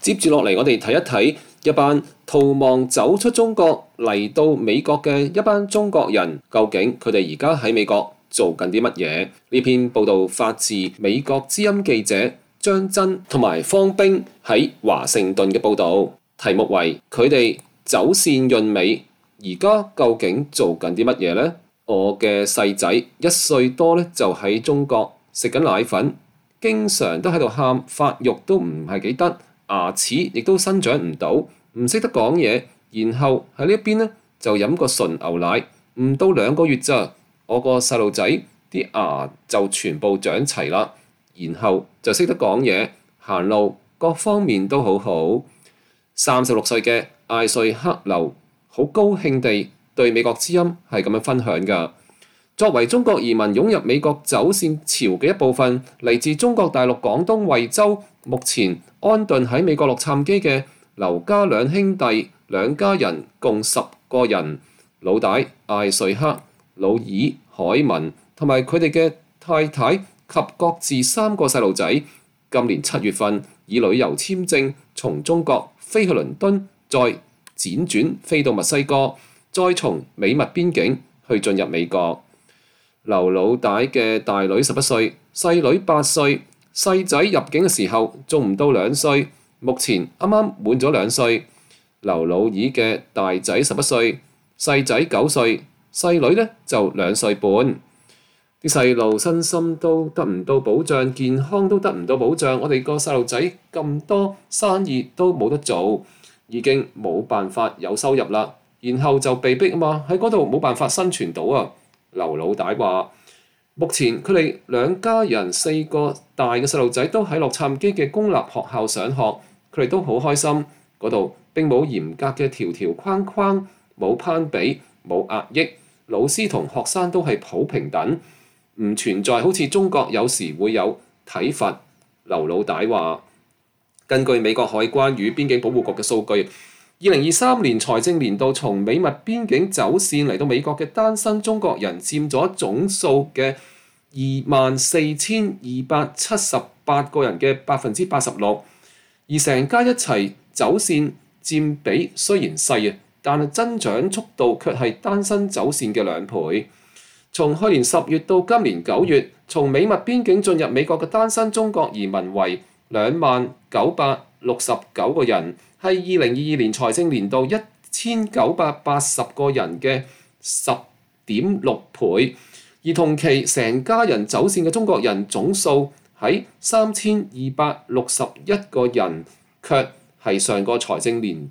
接住落嚟，我哋睇一睇一班逃亡走出中國嚟到美國嘅一班中國人，究竟佢哋而家喺美國做緊啲乜嘢？呢篇報導發自美國之音記者張真同埋方冰喺華盛頓嘅報導，題目為佢哋走線潤美，而家究竟做緊啲乜嘢呢？我嘅細仔1歲多咧，就喺中國食緊奶粉，經常都喺度喊，發育都唔係幾得，牙齒亦都生長唔到，唔識得講嘢。然後喺呢一邊咧就飲個純牛奶，唔到2個月咋，我個細路仔啲牙就全部長齊啦，然後就識得講嘢，行路各方面都好好。36歲嘅艾瑞克劉好高興地對美國之音係咁樣分享㗎。作為中國移民湧入美國走線潮嘅一部分，嚟自中國大陸廣東惠州，目前安頓喺美國洛杉磯嘅劉家兩兄弟，兩家人共10個人，老大艾瑞克、老二凱文同埋佢哋嘅太太及各自3個細路仔，今年7月份以旅遊簽證從中國飛去倫敦，再輾轉飛到墨西哥，再從美墨邊境去進入美國。劉老大嘅大女11歲，細女8歲，細仔入境嘅時候仲唔到2歲，目前啱啱滿咗2歲。劉老二嘅大仔11歲，細仔9歲，細女呢就2歲半。啲細路身心都得唔到保障，健康都得唔到保障。我哋個細路仔咁多生意都冇得做，已經冇辦法有收入啦。然後就被逼啊嘛，喺嗰度冇辦法生存到啊。劉老大話：目前佢哋兩家人4個大嘅細路仔都喺洛杉磯嘅公立學校上學，佢哋都好開心。嗰度並冇嚴格嘅條條框框，冇攀比，冇壓抑，老師同學生都係好平等，唔存在好似中國有時會有體罰。劉老大話：根據美國海關與邊境保護局嘅數據，2023年財政年度從美墨邊境走線嚟到美國嘅單身中國人佔咗總數嘅24,278個人嘅86%，而成家一齊走線佔比雖然細啊，但係增長速度卻係單身走線嘅2倍。從去年10月到今年9月，從美墨邊境進入美國嘅單身中國移民為20,969個人，係2022年財政年度1,980個人嘅10.6倍，而同期成家人走線嘅中國人總數喺3,261個人，卻係上個財政年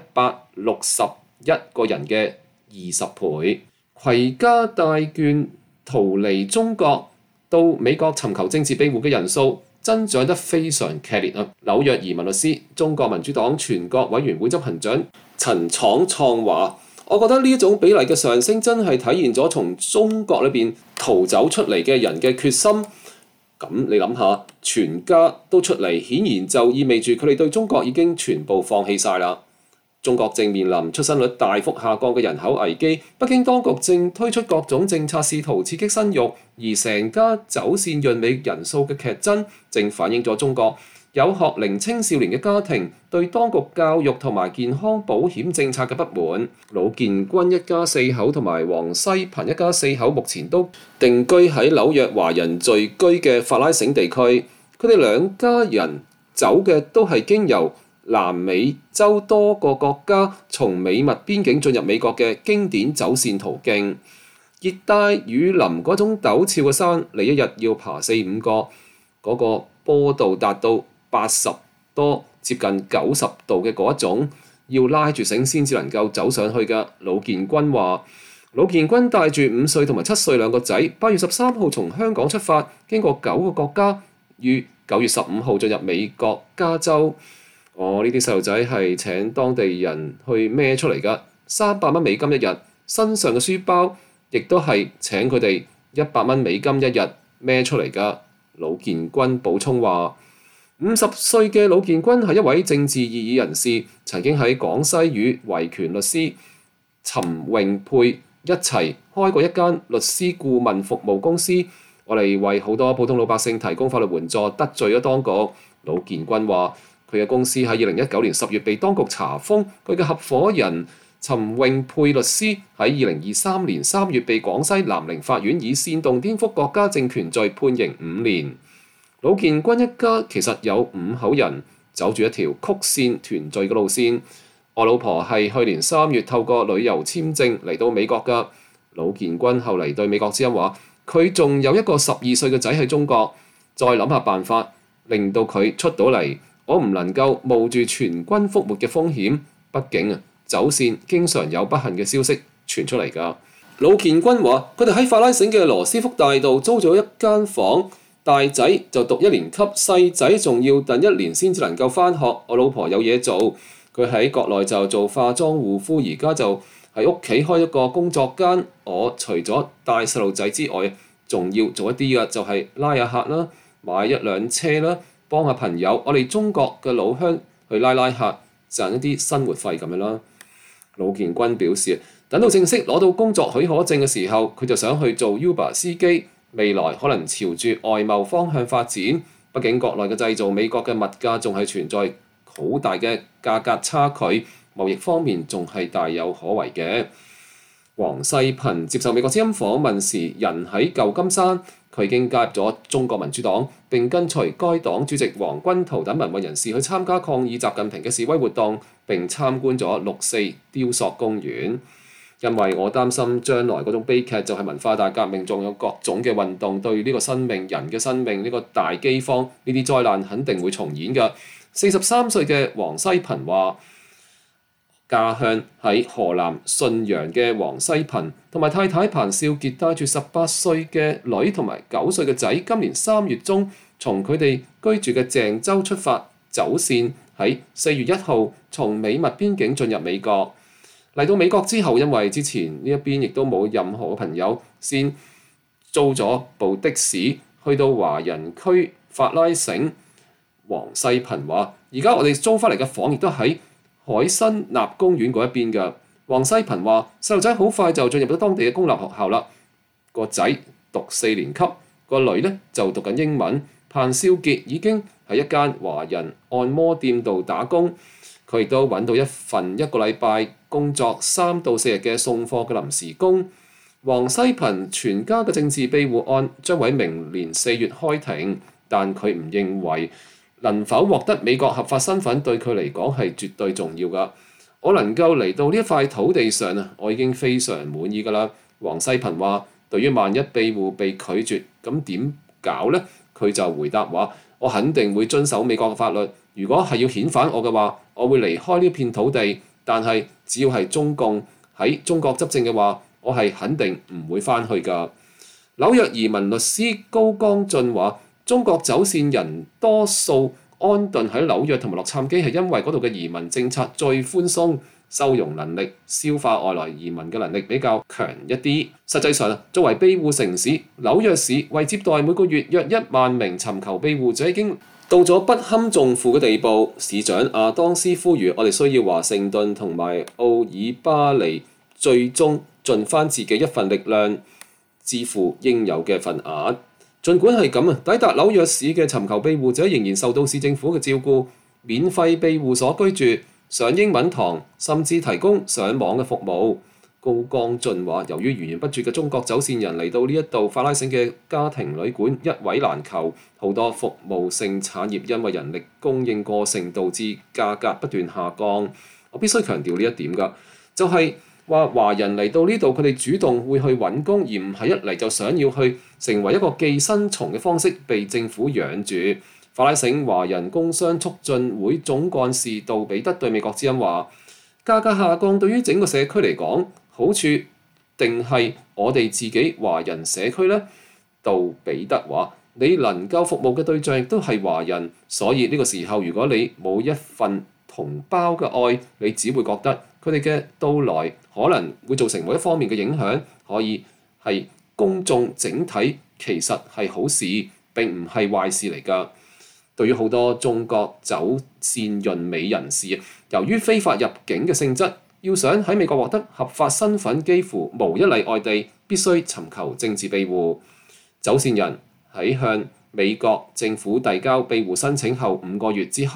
161個人嘅20倍。攜家帶眷逃離中國到美國尋求政治庇護嘅人數增長得非常劇烈啊！紐約移民律師、中國民主黨全國委員會執行長陳闖創話：我覺得呢種比例嘅上升真係體現咗從中國裏邊逃走出嚟嘅人嘅決心。咁你諗下，全家都出嚟，顯然就意味住佢哋對中國已經全部放棄晒啦。中國正面臨出生率大幅下降嘅人口危機，北京當局正推出各種政策試圖刺激生育，而成家走線潤美人數嘅劇增，正反映咗中國有學齡青少年嘅家庭對當局教育同埋健康保險政策嘅不滿。魯建軍一家4口同埋黃西鵬一家4口目前都定居喺紐約華人聚居嘅法拉盛地區，佢哋兩家人走嘅都係經由南美洲多個國家從美墨邊境進入美國嘅經典走線途徑。熱帶雨林嗰種陡峭嘅山，你一日要爬4-5個，嗰個坡度達到80多接近90度嘅嗰一種，要拉住繩先至能夠走上去㗎。魯建軍話：魯建軍帶住5歲同埋7歲2個仔，8月13號從香港出發，經過9個國家，於9月15號進入美國加州。呢啲細路仔係請當地人去孭出嚟㗎，$300美金一日，身上嘅書包亦都係請佢哋$100美金一日孭出嚟㗎。魯建軍補充話：50歲嘅魯建軍係一位政治異議人士，曾經喺廣西與維權律師陳榮佩一齊開過一間律師顧問服務公司，我哋為好多普通老百姓提供法律援助，得罪咗當局。魯建軍話： 佢嘅公司喺2019年10月被當局查封，佢嘅合夥人陳永佩律師喺2023年3月被廣西南寧法院以煽動顛覆國家政權罪判刑5年。魯建軍一家其實有5口人，走住一條曲線團聚嘅路線。我老婆係去年3月透過旅遊簽證嚟到美國㗎。魯建軍後嚟對美國之音話：佢仲有一個12歲嘅仔喺中國，再諗下辦法令到佢出到嚟。我唔能夠冒住全軍覆沒嘅風險，畢竟走線經常有不幸嘅消息傳出嚟㗎。魯建軍話：佢哋喺法拉省嘅羅斯福大道租咗一間房，大仔就讀1年級，細仔仲要等1年先至能夠返學。我老婆有嘢做，佢喺國內就做化妝護膚，而家就喺屋企開一個工作間。我除咗帶細路仔之外，仲要做一啲嘅，就係拉下客啦，買1輛車啦，幫下朋友，我哋中國嘅老鄉去拉客，賺一啲生活費咁樣啦。魯建軍表示，等到正式攞到工作許可證嘅時候，佢就想去做 Uber 司機，未來可能朝住外貿方向發展。畢竟國內嘅製造，美國嘅物價仲係存在好大嘅價格差距，貿易方面仲係大有可為嘅。黃世憑接受美國之音訪問時，人喺舊金山，佢已經加入咗中國民主黨，並跟隨該黨主席黃君濤等民運人士去參加抗議習近平嘅示威活動，並參觀咗6·4雕塑公園。因為我擔心將來嗰種悲劇就係文化大革命，仲有各種嘅運動對呢個生命、人嘅生命呢個大饑荒呢啲災難肯定會重演㗎。43歲嘅黃西憑話，家鄉喺河南信陽嘅黃西憑同埋太太彭少傑帶住18歲嘅女同埋9歲嘅仔，今年3月中從佢哋居住嘅鄭州出發，走線喺4月1號從美墨邊境進入美國。嚟到美國之後，因為之前呢一邊亦都冇任何嘅朋友，先租咗部的士去到華人區法拉省。黃西憑話：而家我哋租翻嚟嘅房亦都喺海新納公園嗰一邊㗎。黃西憑話：細路仔好快就進入咗當地嘅公立學校啦。個仔讀4年級，個女呢就讀緊英文。彭少傑已經喺一間華人按摩店度打工，佢亦都揾到一份1個禮拜工作3到4日嘅送貨嘅臨時工。黃西憑全家嘅政治庇護案將喺明年4月開庭，但佢唔認為能否獲得美國合法身份對佢嚟講係絕對重要㗎。我能夠嚟到呢一塊土地上啊，我已經非常滿意㗎啦。黃西憑話：對於萬一庇護被拒絕，咁點搞呢？佢就回答話：我肯定會遵守美國嘅法律。如果係要遣返我嘅話，我會離開呢片土地。但係只要係中共喺中國執政嘅話，我係肯定唔會返去㗎。紐約移民律師高江俊話：中國走線人多數安頓喺紐約同埋洛杉磯，係因為嗰度嘅移民政策最寬鬆，收容能力、消化外來移民嘅能力比較強一啲。實際上作為庇護城市，紐約市為接待每個月約1萬名尋求庇護者已經到咗不堪重負嘅地步。市長亞當斯呼籲我哋需要華盛頓同埋奧爾巴尼最終盡翻自己一份力量，支付應有嘅份額。儘管係咁抵達紐約市嘅尋求庇護者仍然受到市政府嘅照顧，免費庇護所居住，上英文堂，甚至提供上網嘅服務。高江俊話：由於源源不絕嘅中國走線人嚟到呢一度法拉省嘅家庭旅館一位難求，好多服務性產業因為人力供應過剩導致價格不斷下降。我必須強調呢一點㗎，就係話華人嚟到呢度，佢哋主動會去揾工，而唔係一嚟就想要去成為一個寄生蟲嘅方式被政府養住。法拉省華人工商促進會總幹事杜比德對美國之音話：價格下降對於整個社區嚟講，好處定係我哋自己華人社區呢？杜比德話：你能夠服務嘅對象亦都係華人，所以呢個時候如果你冇一份同胞嘅愛，你只會覺得佢哋嘅到來可能會造成某一方面嘅影響，可以係公眾整體其實係好事，並唔係壞事嚟㗎。對於好多中國走線潤美人士，由於非法入境嘅性質，要想喺美國獲得合法身份，幾乎無一例外地必須尋求政治庇護。走線人喺向美國政府遞交庇護申請後5個月之後，可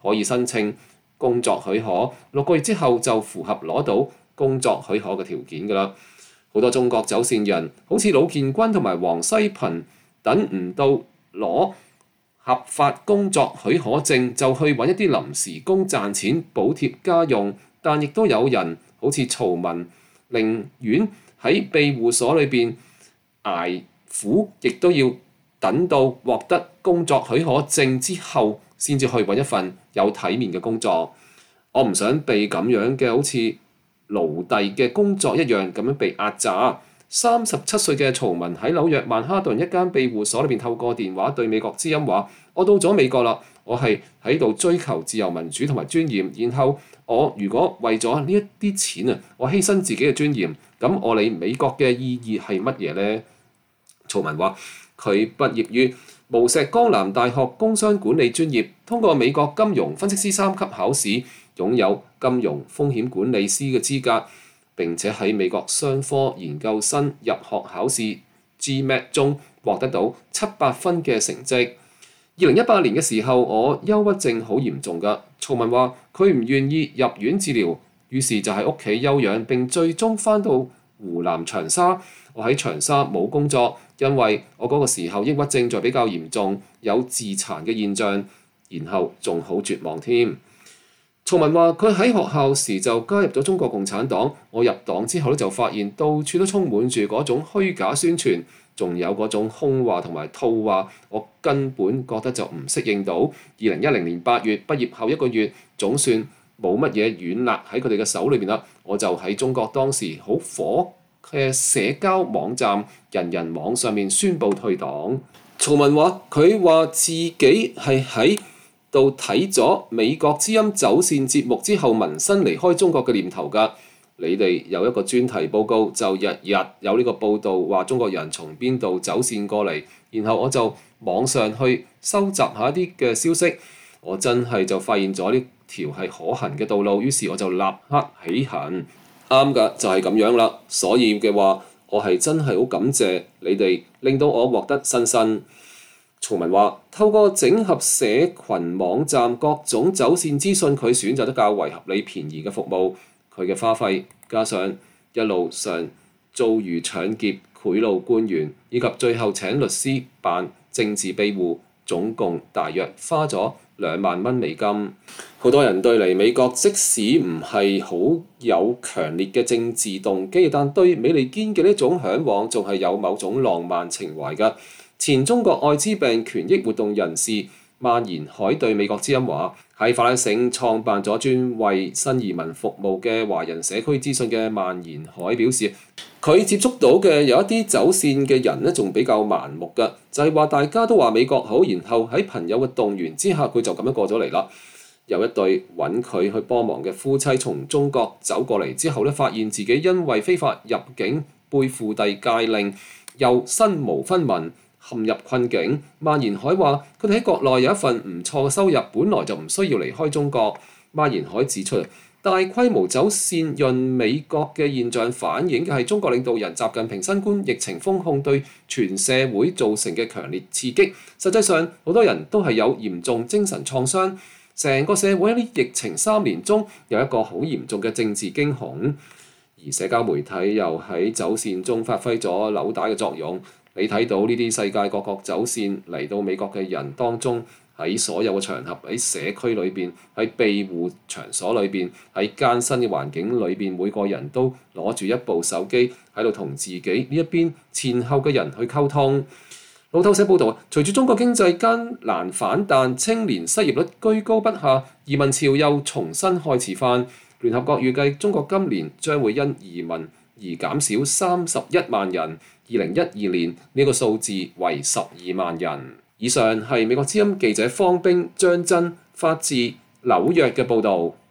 可以申請工作許可，6個月之後就符合攞到工作許可嘅條件㗎啦。好多中國走線人好似魯建軍同埋黃西頻，等唔到攞合法工作許可證就去揾一啲臨時工賺錢補貼家用，但亦都有人好似曹文，寧願喺庇護所裏邊捱苦，亦都要等到獲得工作許可證之後，先至去揾一份有體面嘅工作。我唔想被咁樣嘅好似奴隸嘅工作一樣咁樣被壓榨。37歲嘅曹文喺紐約曼哈頓一間庇護所裏邊透過電話對美國之音話：我到咗美國啦，我係喺度追求自由民主同埋尊嚴。然後我如果為咗呢一啲錢啊，我犧牲自己嘅尊嚴，咁我嚟美國嘅意義係乜嘢呢？曹文話：佢畢業於無錫江南大學工商管理專業，通過美國金融分析師3級考試，擁有金融風險管理師嘅資格。並且喺美國商科研究生入學考試 GMAT 中獲得到700分嘅成績。2018年嘅時候，我憂鬱症好嚴重㗎。曹文話佢唔願意入院治療，於是就喺屋企休養，並最終返到湖南長沙。我喺長沙冇工作，因為我嗰個時候抑鬱症就比較嚴重，有自殘嘅現象，然後仲好絕望添。曹文話：佢喺學校時就加入咗中國共產黨，我入黨之後咧就發現到處都充滿住嗰種虛假宣傳，仲有嗰種空話同埋套話，我根本覺得就唔適應到。2010年8月畢業後1個月，總算冇乜嘢軟肋喺佢哋嘅手裏邊啦，我就喺中國當時好火嘅社交網站人人網上面宣布退黨。曹文話：佢話自己係喺到睇咗美國之音走線節目之後，萌生離開中國嘅念頭㗎。你哋有一個專題報告，就日日有呢個報導話中國人從邊度走線過嚟，然後我就網上去收集下一啲嘅消息，我真係就發現咗呢條係可行嘅道路，於是我就立刻起行。啱㗎，就係咁樣啦。所以嘅話，我係真係好感謝你哋，令到我獲得新生。曹文話：透過整合社群網站各種走線資訊，佢選擇得較為合理便宜嘅服務。佢嘅花費加上一路上遭遇搶劫、賄賂官員，以及最後請律師辦政治庇護，總共大約花咗2萬蚊美金。好多人對嚟美國，即使唔係好有強烈嘅政治動機，但對美利堅嘅呢種嚮往，仲係有某種浪漫情懷㗎。前中國愛滋病權益活動人士萬延海對美國之音話：喺法拉盛創辦咗專為新移民服務嘅華人社區資訊嘅萬延海表示，佢接觸到嘅有一啲走線嘅人呢，仲比較盲目㗎，就係話大家都話美國好，然後喺朋友嘅動員之下，佢就咁樣過咗嚟啦。有一對揾佢去幫忙嘅夫妻從中國走過嚟之後呢，發現自己因為非法入境背負遞解令，又身無分文，陷入困境。萬延海話：佢哋喺國內有一份唔錯嘅收入，本來就唔需要離開中國。萬延海指出，大規模走線潤美國嘅現象，反映嘅係中國領導人習近平新冠疫情封控對全社會造成嘅強烈刺激。實際上，好多人都係有嚴重精神創傷，成個社會喺呢疫情3年中有一個好嚴重嘅政治驚恐，而社交媒體又喺走線中發揮咗紐帶嘅作用。你睇到呢啲世界各國走線嚟到美國嘅人當中，喺所有嘅場合，喺社區裏邊，喺庇護場所裏邊，喺艱辛嘅環境裏邊，每個人都攞住一部手機喺度同自己呢一邊前後嘅人去溝通。路透社報導，隨住中國經濟艱難反彈，青年失業率居高不下，移民潮又重新開始翻。聯合國預計中國今年將會因移民而減少31萬人，2012年呢個數字為12萬人。以上係美國之音記者方冰、張真發自紐約嘅報導。